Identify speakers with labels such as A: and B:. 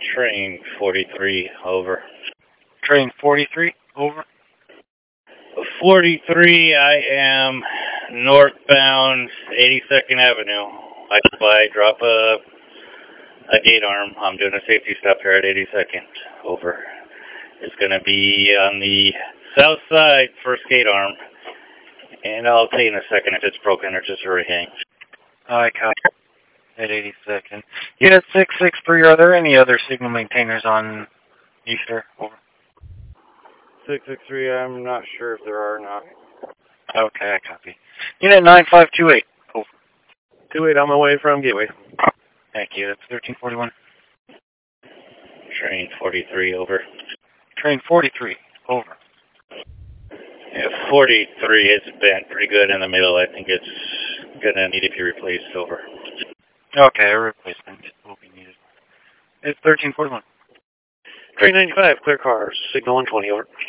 A: Train 43, over.
B: Train 43, over.
A: 43, I am northbound 82nd Avenue. I drop a gate arm. I'm doing a safety stop here at 82nd. Over. It's going to be on the south side, first gate arm. And I'll tell you in a second if it's broken or just a hang.
B: I copy. At 82nd. Unit 663, are there any other signal maintainers on Easter? Over.
C: 663, I'm not sure if there are or not.
B: Okay, I copy. Unit 9528, over.
C: 28 on my way from Gateway.
B: Thank you, that's 1341.
A: Train 43, over.
B: Train 43, over.
A: Yeah, 43 is bent pretty good in the middle. I think it's going to need to be replaced, over.
B: Okay, a replacement will be needed. It's 1341.
C: Train 95, clear cars, signal 120, over.